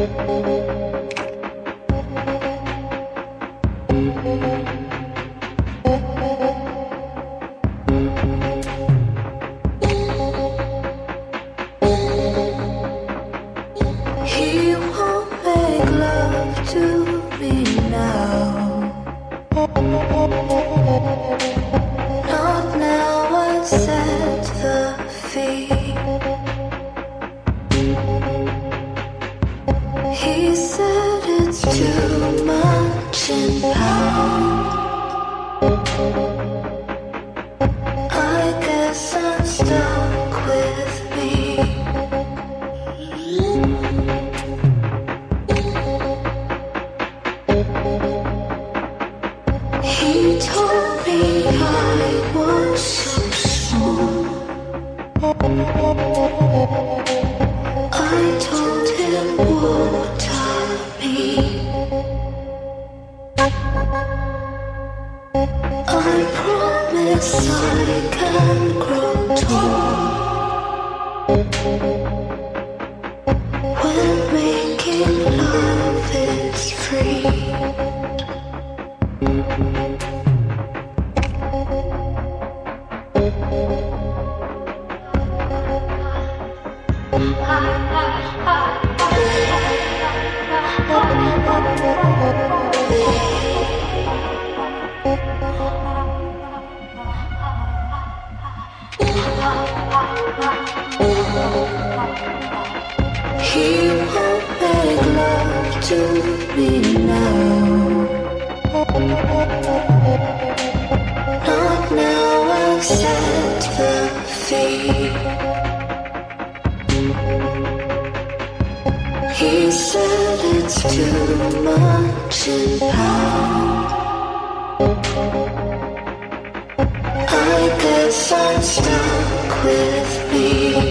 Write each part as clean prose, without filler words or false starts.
He won't make love to me now. Not now, I set the fee. He said it's too much in pounds. I guess I'm stuck with me. He told me I was so small. I told him water me. I promise I can grow tall. When making love is free. He won't make love to me now. Not now, I've set the fee. He said it's too much in pounds. I guess I'm stuck with me.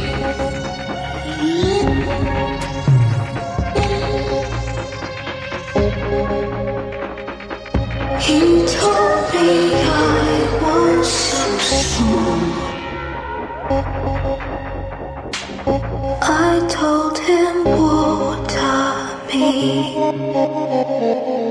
He told me I was so small. I told him water me.